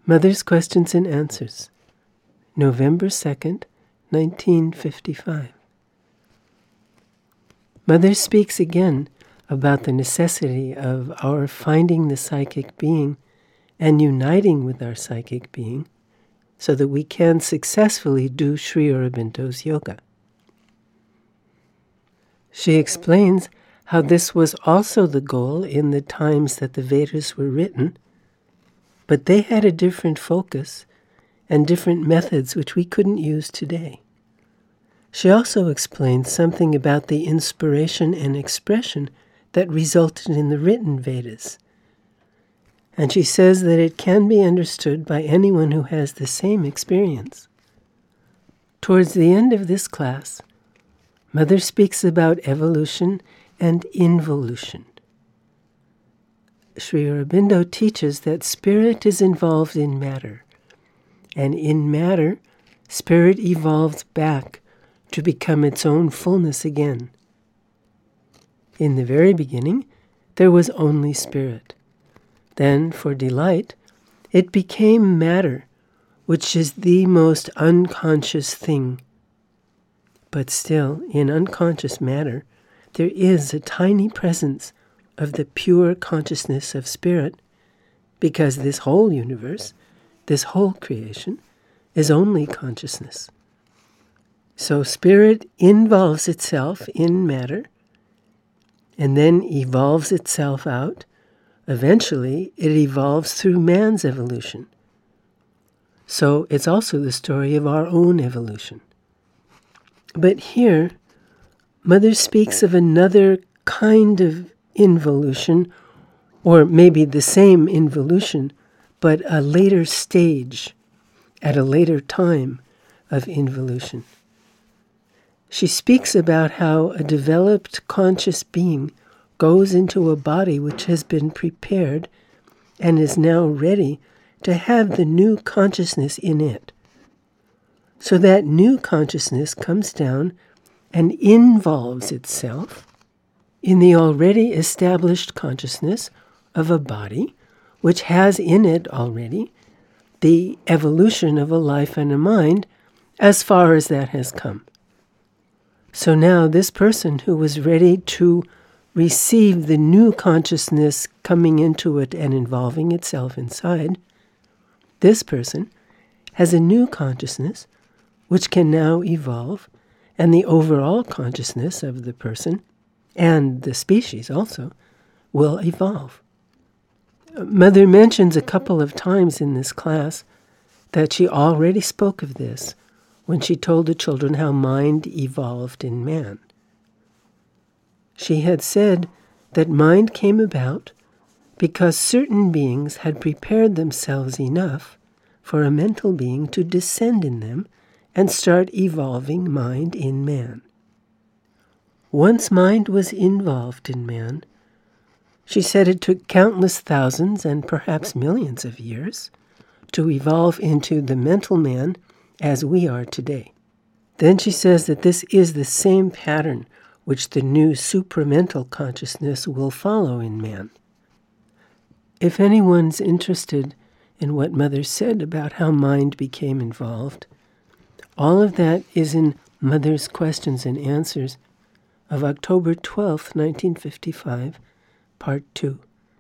Mother's Questions and Answers, November 2nd, 1955. Mother speaks again about the necessity of our finding the psychic being and uniting with our psychic being so that we can successfully do Sri Aurobindo's yoga. She explains how this was also the goal in the times that the Vedas were written, but they had a different focus and different methods which we couldn't use today. She also explains something about the inspiration and expression that resulted in the written Vedas. And she says that it can be understood by anyone who has the same experience. Towards the end of this class, Mother speaks about evolution and involution. Sri Aurobindo teaches that spirit is involved in matter, and in matter, spirit evolves back to become its own fullness again. In the very beginning, there was only spirit. Then, for delight, it became matter, which is the most unconscious thing. But still, in unconscious matter, there is a tiny presence of the pure consciousness of spirit, because this whole universe, this whole creation, is only consciousness. So spirit involves itself in matter, and then evolves itself out. Eventually, it evolves through man's evolution. So it's also the story of our own evolution. But here, Mother speaks of another kind of involution, or maybe the same involution, but a later stage, at a later time of involution. She speaks about how a developed conscious being goes into a body which has been prepared and is now ready to have the new consciousness in it. So that new consciousness comes down and involves itself in the already established consciousness of a body which has in it already the evolution of a life and a mind as far as that has come. So now this person who was ready to receive the new consciousness coming into it and involving itself inside, this person has a new consciousness which can now evolve, and the overall consciousness of the person and the species also will evolve. Mother mentions a couple of times in this class that she already spoke of this when she told the children how mind evolved in man. She had said that mind came about because certain beings had prepared themselves enough for a mental being to descend in them and start evolving mind in man. Once mind was involved in man, she said it took countless thousands and perhaps millions of years to evolve into the mental man as we are today. Then she says that this is the same pattern which the new supramental consciousness will follow in man. If anyone's interested in what Mother said about how mind became involved, all of that is in Mother's Questions and Answers of October 12th, 1955, Part 2.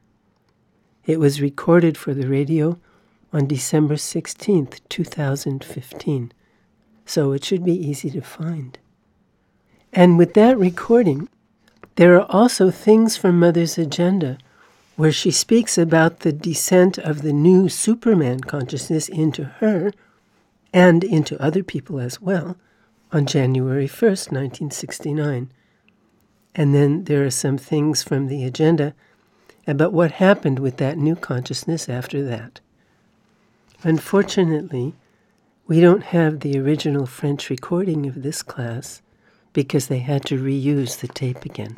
It was recorded for the radio on December 16th, 2015, so it should be easy to find. And with that recording, there are also things from Mother's agenda where she speaks about the descent of the new Superman consciousness into her and into other people as well on January 1st, 1969. And then there are some things from the agenda about what happened with that new consciousness after that. Unfortunately, we don't have the original French recording of this class because they had to reuse the tape again.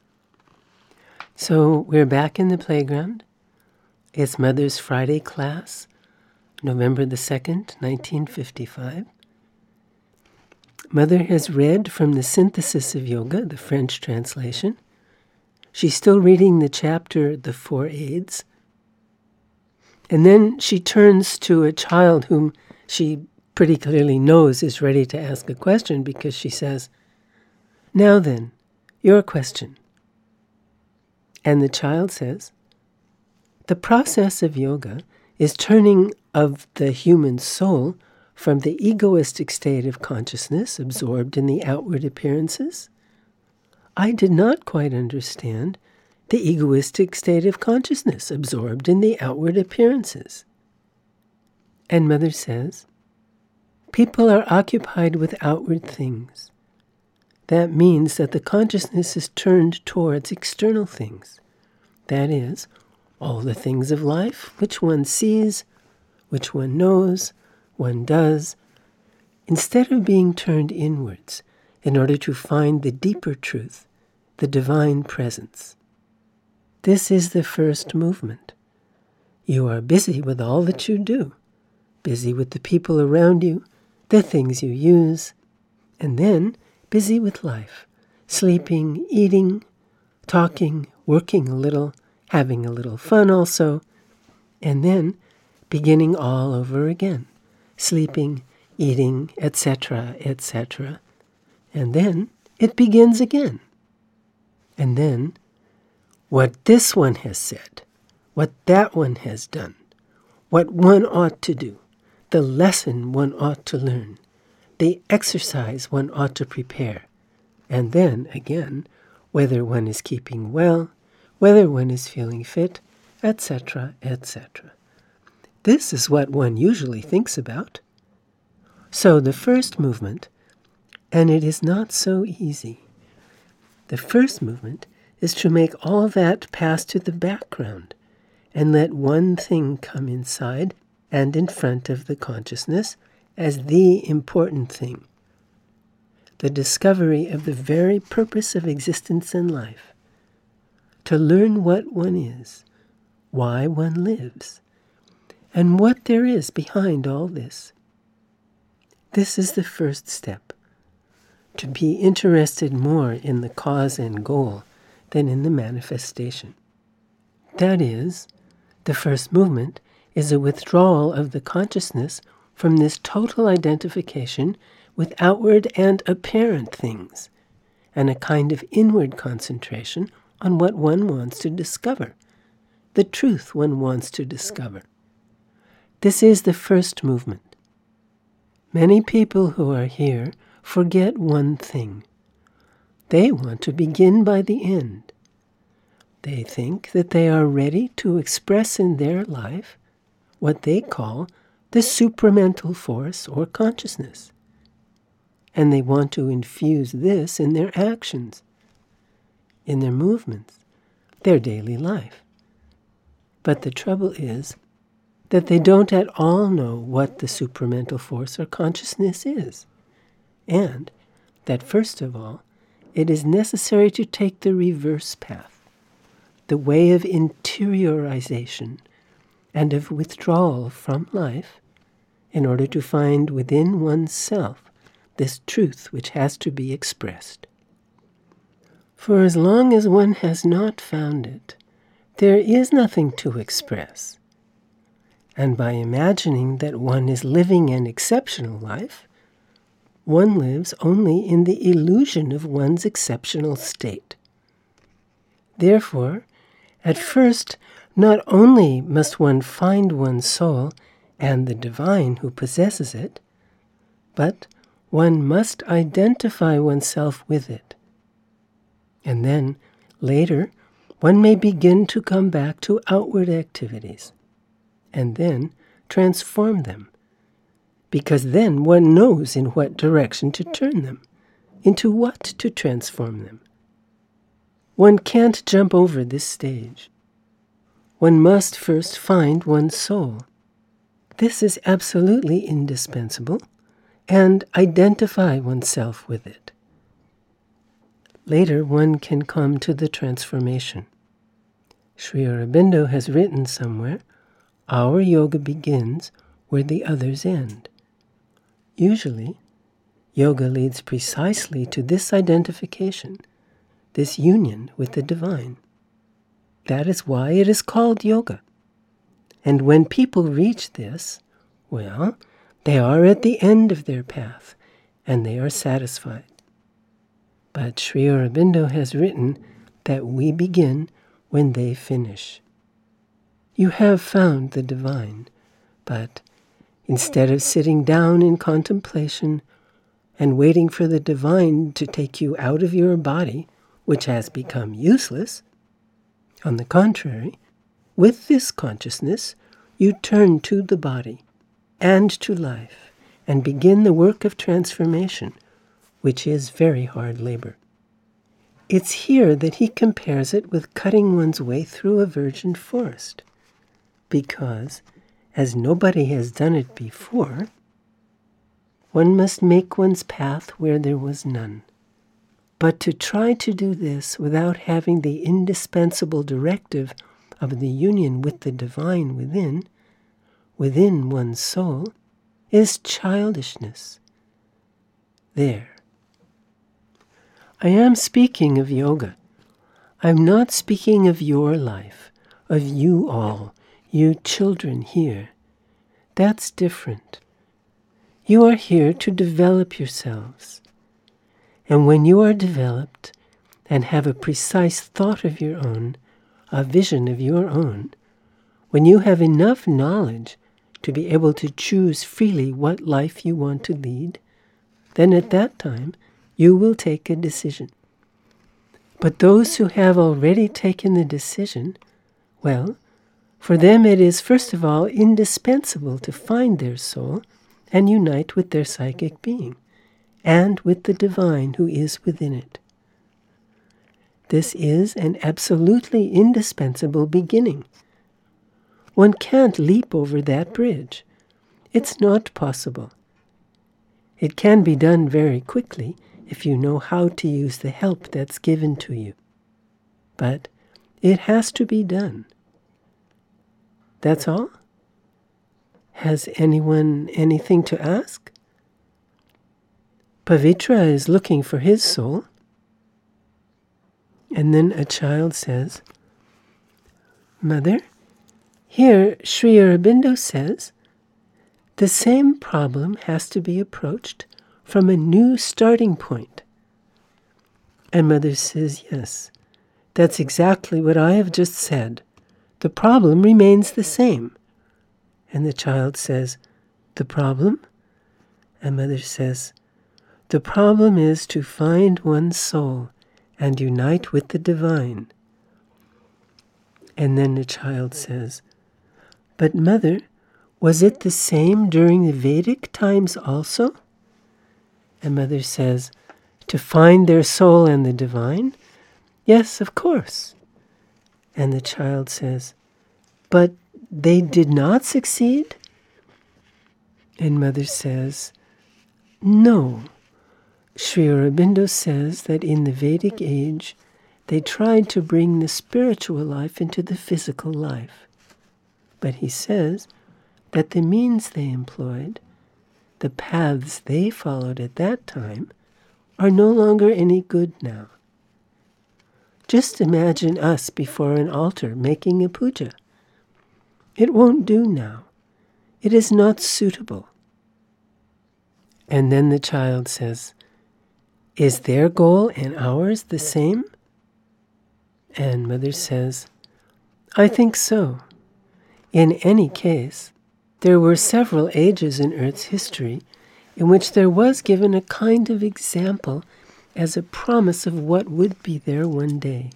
So we're back in the playground. It's Mother's Friday class, November the 2nd, 1955. Mother has read from the Synthesis of Yoga, the French translation. She's still reading the chapter, The Four Aids. And then she turns to a child whom she pretty clearly knows is ready to ask a question, because she says, "Now then, your question." And the child says, "The process of yoga is turning of the human soul from the egoistic state of consciousness absorbed in the outward appearances. I did not quite understand the egoistic state of consciousness absorbed in the outward appearances." And Mother says, "People are occupied with outward things. That means that the consciousness is turned towards external things. That is, all the things of life which one sees, which one knows, one does, instead of being turned inwards in order to find the deeper truth, the divine presence. This is the first movement. You are busy with all that you do, busy with the people around you, the things you use, and then busy with life, sleeping, eating, talking, working a little, having a little fun also, and then beginning all over again, sleeping, eating, etc., etc. And then it begins again. And then what this one has said, what that one has done, what one ought to do, the lesson one ought to learn, the exercise one ought to prepare, and then, again, whether one is keeping well, whether one is feeling fit, etc., etc. This is what one usually thinks about. So the first movement, and it is not so easy, the first movement is to make all that pass to the background and let one thing come inside and in front of the consciousness as the important thing, the discovery of the very purpose of existence and life, to learn what one is, why one lives, and what there is behind all this. This is the first step, to be interested more in the cause and goal than in the manifestation. That is, the first movement is a withdrawal of the consciousness from this total identification with outward and apparent things, and a kind of inward concentration on what one wants to discover, the truth one wants to discover. This is the first movement. Many people who are here forget one thing. They want to begin by the end. They think that they are ready to express in their life what they call the supramental force or consciousness. And they want to infuse this in their actions, in their movements, their daily life. But the trouble is that they don't at all know what the supramental force or consciousness is, and that first of all, it is necessary to take the reverse path, the way of interiorization and of withdrawal from life, in order to find within oneself this truth which has to be expressed. For as long as one has not found it, there is nothing to express. And by imagining that one is living an exceptional life, one lives only in the illusion of one's exceptional state. Therefore, at first, not only must one find one's soul and the divine who possesses it, but one must identify oneself with it. And then, later, one may begin to come back to outward activities, and then transform them, because then one knows in what direction to turn them, into what to transform them. One can't jump over this stage. One must first find one's soul. This is absolutely indispensable, and identify oneself with it. Later, one can come to the transformation. Sri Aurobindo has written somewhere, our yoga begins where the others end. Usually, yoga leads precisely to this identification, this union with the divine. That is why it is called yoga. And when people reach this, well, they are at the end of their path, and they are satisfied. But Sri Aurobindo has written that we begin when they finish. You have found the divine, but instead of sitting down in contemplation and waiting for the divine to take you out of your body, which has become useless, on the contrary, with this consciousness, you turn to the body and to life and begin the work of transformation, which is very hard labor. It's here that he compares it with cutting one's way through a virgin forest, because, as nobody has done it before, one must make one's path where there was none. But to try to do this without having the indispensable directive of the union with the divine within one's soul, is childishness. There. I am speaking of yoga. I'm not speaking of your life, of you all, you children here. That's different. You are here to develop yourselves. And when you are developed and have a precise thought of your own, a vision of your own, when you have enough knowledge to be able to choose freely what life you want to lead, then at that time you will take a decision. But those who have already taken the decision, well, for them it is first of all indispensable to find their soul and unite with their psychic being and with the divine who is within it. This is an absolutely indispensable beginning. One can't leap over that bridge. It's not possible. It can be done very quickly if you know how to use the help that's given to you. But it has to be done. That's all? Has anyone anything to ask? Pavitra is looking for his soul. And then a child says, Mother, here Sri Aurobindo says, the same problem has to be approached from a new starting point. And Mother says, yes, that's exactly what I have just said. The problem remains the same. And the child says, the problem? And Mother says, the problem is to find one's soul and unite with the divine. And then the child says, but Mother, was it the same during the Vedic times also? And Mother says, to find their soul and the divine? Yes, of course. And the child says, but they did not succeed? And Mother says, no. Sri Aurobindo says that in the Vedic age, they tried to bring the spiritual life into the physical life. But he says that the means they employed, the paths they followed at that time, are no longer any good now. Just imagine us before an altar making a puja. It won't do now. It is not suitable. And then the child says, is their goal and ours the same? And Mother says, I think so. In any case, there were several ages in Earth's history in which there was given a kind of example as a promise of what would be there one day.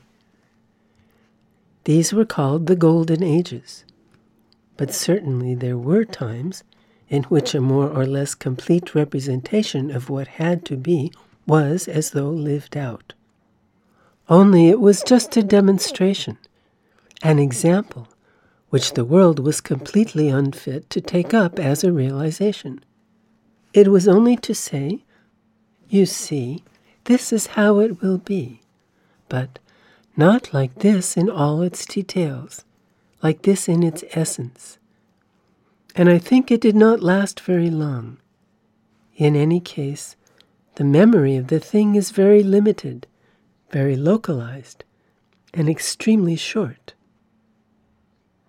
These were called the Golden Ages, but certainly there were times in which a more or less complete representation of what had to be was as though lived out. Only it was just a demonstration, an example, which the world was completely unfit to take up as a realization. It was only to say, you see, this is how it will be, but not like this in all its details, like this in its essence. And I think it did not last very long. In any case, the memory of the thing is very limited, very localized, and extremely short.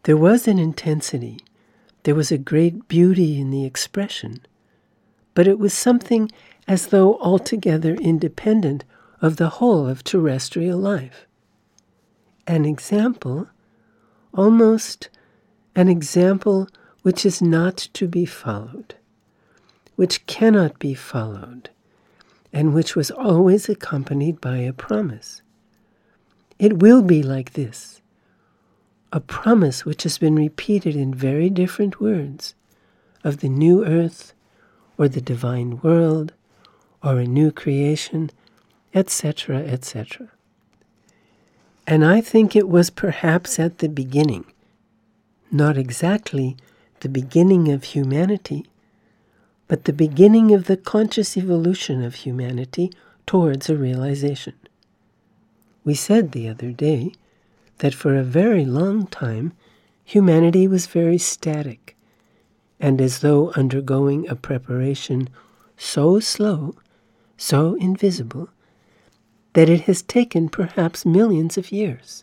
There was an intensity, there was a great beauty in the expression, but it was something as though altogether independent of the whole of terrestrial life. An example, almost an example which is not to be followed, which cannot be followed, and which was always accompanied by a promise. It will be like this, a promise which has been repeated in very different words, of the new earth, or the divine world, or a new creation, etc., etc. And I think it was perhaps at the beginning, not exactly the beginning of humanity, but the beginning of the conscious evolution of humanity towards a realization. We said the other day that for a very long time humanity was very static, and as though undergoing a preparation so slow, so invisible, that it has taken perhaps millions of years.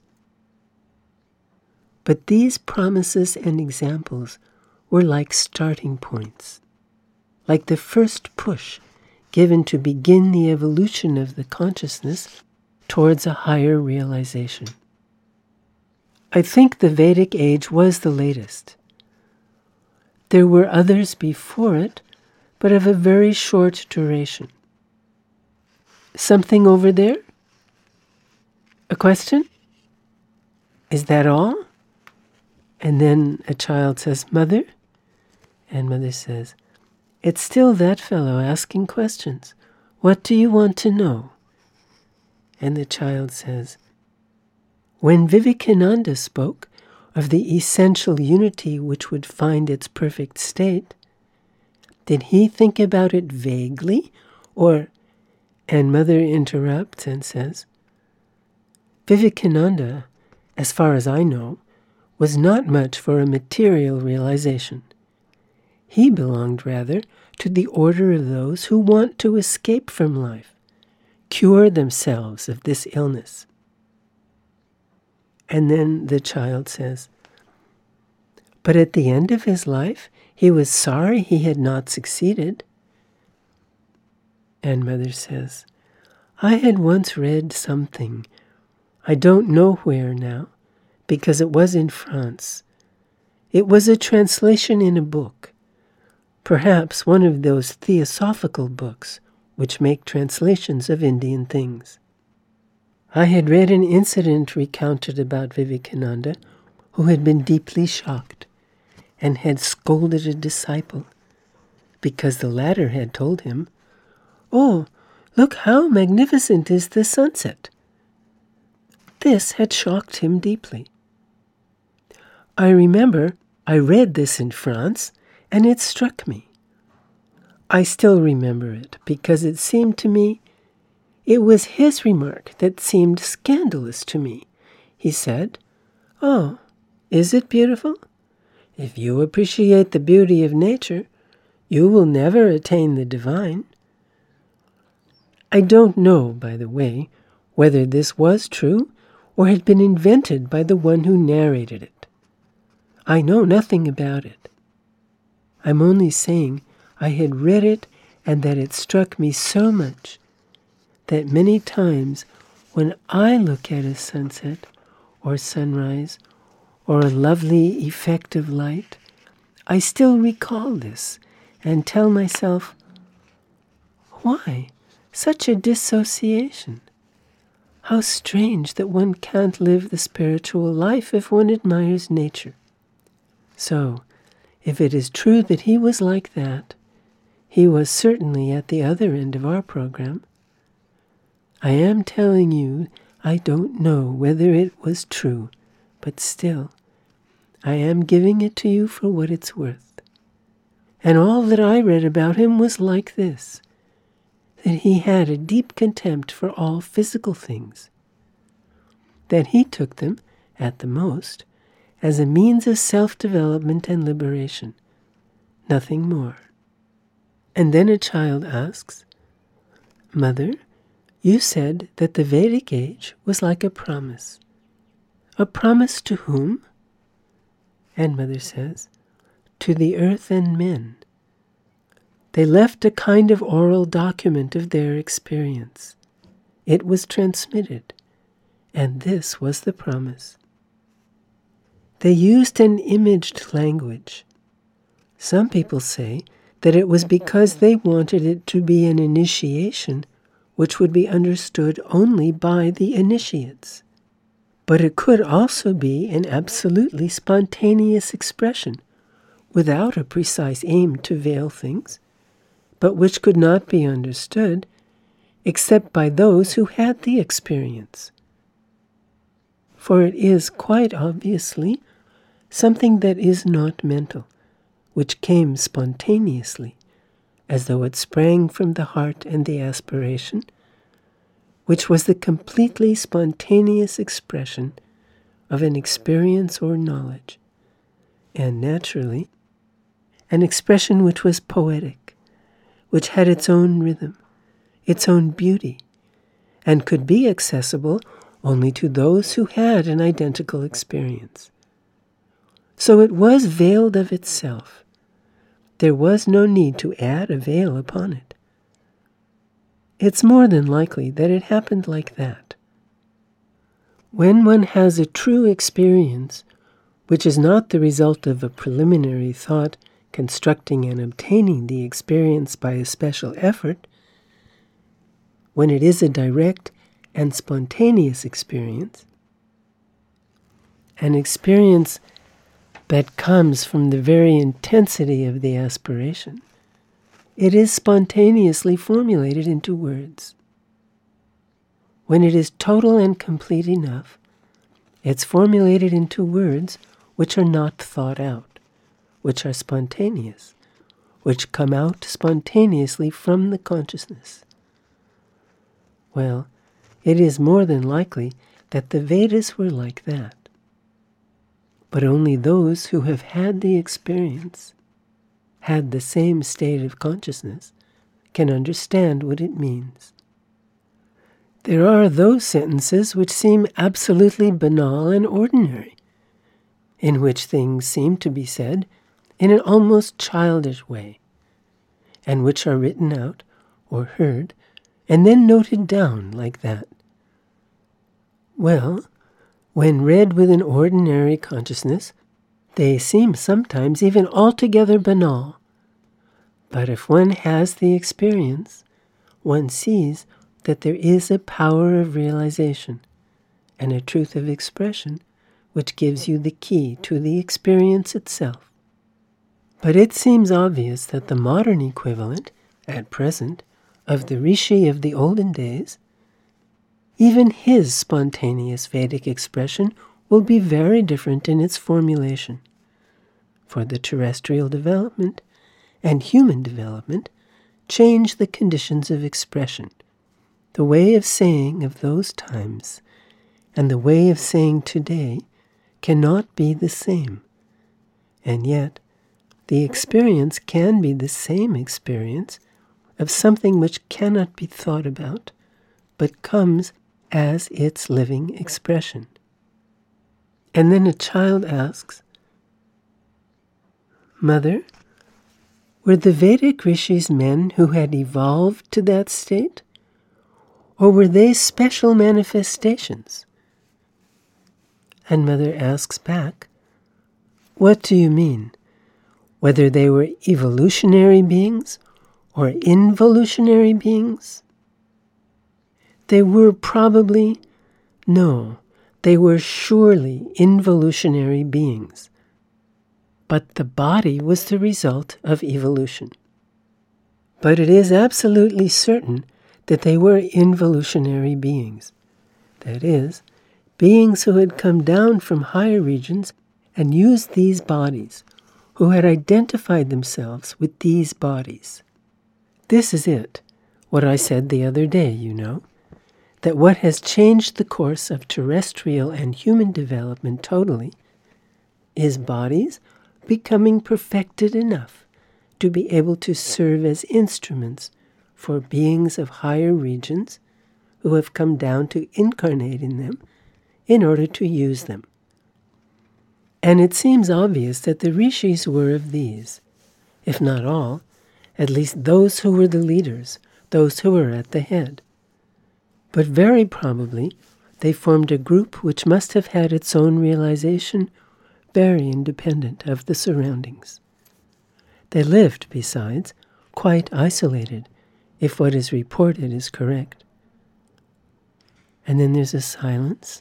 But these promises and examples were like starting points, like the first push given to begin the evolution of the consciousness towards a higher realization. I think the Vedic age was the latest. There were others before it, but of a very short duration. Something over there? A question? Is that all? And then a child says, "Mother?" And mother says, "It's still that fellow asking questions. What do you want to know?" And the child says, "When Vivekananda spoke of the essential unity which would find its perfect state, did he think about it vaguely, or..." And mother interrupts and says, "Vivekananda, as far as I know, was not much for a material realization. He belonged rather to the order of those who want to escape from life, cure themselves of this illness." And then the child says, "But at the end of his life, he was sorry he had not succeeded." And mother says, "I had once read something, I don't know where now, because it was in France. It was a translation in a book, perhaps one of those theosophical books which make translations of Indian things. I had read an incident recounted about Vivekananda, who had been deeply shocked and had scolded a disciple because the latter had told him, 'Oh, look how magnificent is the sunset.' This had shocked him deeply. I remember I read this in France, and it struck me. I still remember it because it seemed to me, it was his remark that seemed scandalous to me. He said, 'Oh, is it beautiful? If you appreciate the beauty of nature, you will never attain the divine.' I don't know, by the way, whether this was true or had been invented by the one who narrated it. I know nothing about it. I'm only saying I had read it and that it struck me so much that many times when I look at a sunset or sunrise or a lovely effect of light, I still recall this and tell myself, why such a dissociation? How strange that one can't live the spiritual life if one admires nature. So, if it is true that he was like that, he was certainly at the other end of our program. I am telling you, I don't know whether it was true, but still, I am giving it to you for what it's worth. And all that I read about him was like this, that he had a deep contempt for all physical things, that he took them, at the most, as a means of self-development and liberation, nothing more. And then a child asks, "Mother, you said that the Vedic age was like a promise. A promise to whom?" And Mother says, to the earth and men. They left a kind of oral document of their experience. It was transmitted, and this was the promise. They used an imaged language. Some people say that it was because they wanted it to be an initiation which would be understood only by the initiates. But it could also be an absolutely spontaneous expression, without a precise aim to veil things, but which could not be understood except by those who had the experience. For it is quite obviously something that is not mental, which came spontaneously, as though it sprang from the heart and the aspiration, which was the completely spontaneous expression of an experience or knowledge, and naturally, an expression which was poetic, which had its own rhythm, its own beauty, and could be accessible only to those who had an identical experience. So it was veiled of itself. There was no need to add a veil upon it. It's more than likely that it happened like that. When one has a true experience, which is not the result of a preliminary thought constructing and obtaining the experience by a special effort, when it is a direct and spontaneous experience, an experience that comes from the very intensity of the aspiration, it is spontaneously formulated into words. When it is total and complete enough, it's formulated into words which are not thought out, which are spontaneous, which come out spontaneously from the consciousness. Well, it is more than likely that the Vedas were like that. But only those who have had the experience, had the same state of consciousness, can understand what it means. There are those sentences which seem absolutely banal and ordinary, in which things seem to be said in an almost childish way, and which are written out or heard and then noted down like that. Well, when read with an ordinary consciousness, they seem sometimes even altogether banal. But if one has the experience, one sees that there is a power of realization and a truth of expression which gives you the key to the experience itself. But it seems obvious that the modern equivalent, at present, of the Rishi of the olden days, even his spontaneous Vedic expression will be very different in its formulation. For the terrestrial development and human development change the conditions of expression. The way of saying of those times and the way of saying today cannot be the same. And yet, the experience can be the same experience of something which cannot be thought about, but comes as its living expression. And then a child asks, Mother, were the Vedic rishis men who had evolved to that state? Or were they special manifestations? And Mother asks back, what do you mean? Whether they were evolutionary beings or involutionary beings? They were probably, no, they were surely involutionary beings. But the body was the result of evolution. But it is absolutely certain that they were involutionary beings. That is, beings who had come down from higher regions and used these bodies, who had identified themselves with these bodies. This is it, what I said the other day, you know, that what has changed the course of terrestrial and human development totally is bodies becoming perfected enough to be able to serve as instruments for beings of higher regions who have come down to incarnate in them in order to use them. And it seems obvious that the rishis were of these, if not all, at least those who were the leaders, those who were at the head. But very probably they formed a group which must have had its own realization, very independent of the surroundings. They lived, besides, quite isolated, if what is reported is correct. And then there's a silence.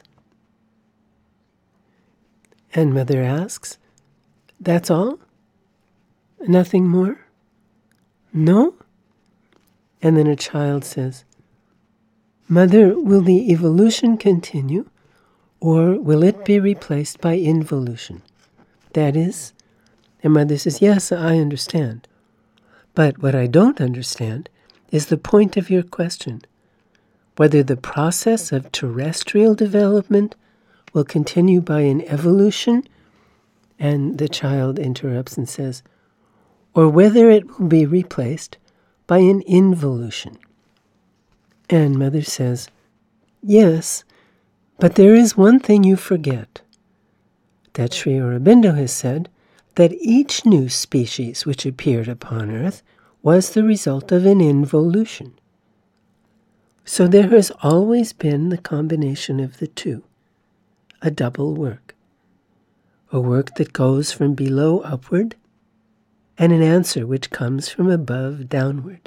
And Mother asks, "That's all? Nothing more? No?" And then a child says, "Mother, will the evolution continue, or will it be replaced by involution? That is," and Mother says, "Yes, I understand. But what I don't understand is the point of your question, whether the process of terrestrial development will continue by an evolution," and the child interrupts and says, "or whether it will be replaced by an involution." And Mother says, "Yes, but there is one thing you forget, that Sri Aurobindo has said that each new species which appeared upon earth was the result of an involution. So there has always been the combination of the two, a double work, a work that goes from below upward, and an answer which comes from above downward."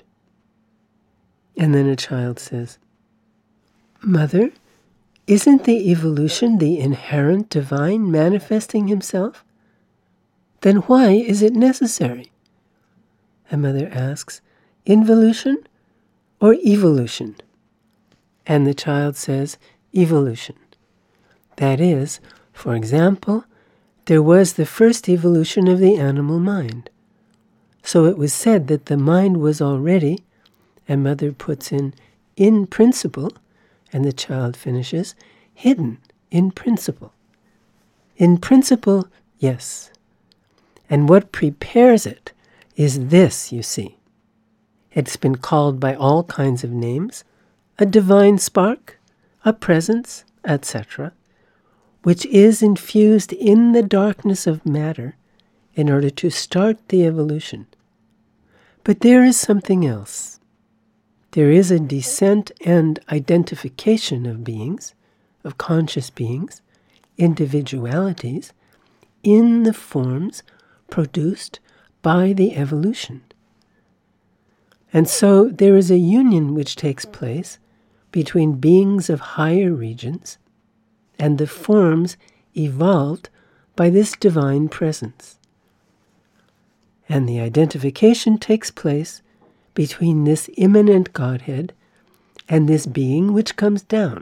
And then a child says, "Mother, isn't the evolution the inherent divine manifesting himself? Then why is it necessary?" And Mother asks, "Involution or evolution?" And the child says, "Evolution. That is, for example, there was the first evolution of the animal mind. So it was said that the mind was already," and Mother puts in principle, and the child finishes, "hidden in principle." In principle, yes. And what prepares it is this, you see. It's been called by all kinds of names, a divine spark, a presence, etc., which is infused in the darkness of matter in order to start the evolution. But there is something else. There is a descent and identification of beings, of conscious beings, individualities, in the forms produced by the evolution. And so there is a union which takes place between beings of higher regions and the forms evolved by this divine presence. And the identification takes place between this immanent Godhead and this being which comes down.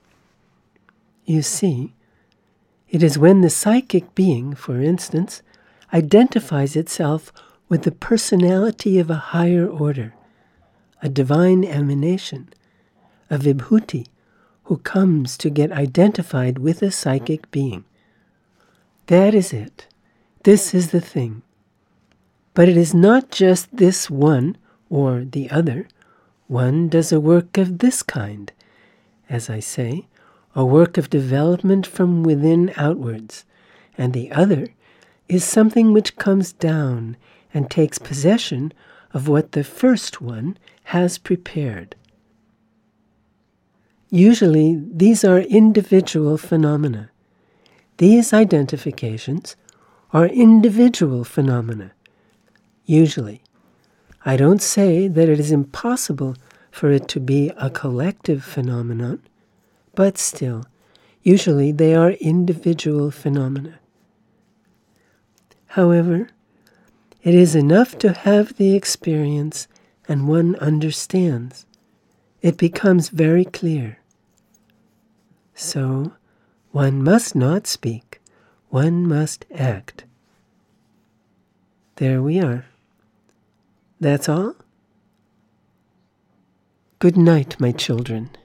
You see, it is when the psychic being, for instance, identifies itself with the personality of a higher order, a divine emanation, a vibhuti, who comes to get identified with a psychic being. That is it. This is the thing. But it is not just this one or the other. One does a work of this kind, as I say, a work of development from within outwards, and the other is something which comes down and takes possession of what the first one has prepared. Usually, these are individual phenomena. These identifications are individual phenomena. Usually. I don't say that it is impossible for it to be a collective phenomenon, but still, usually they are individual phenomena. However, it is enough to have the experience and one understands. It becomes very clear. So, one must not speak, one must act. There we are. That's all? Good night, my children.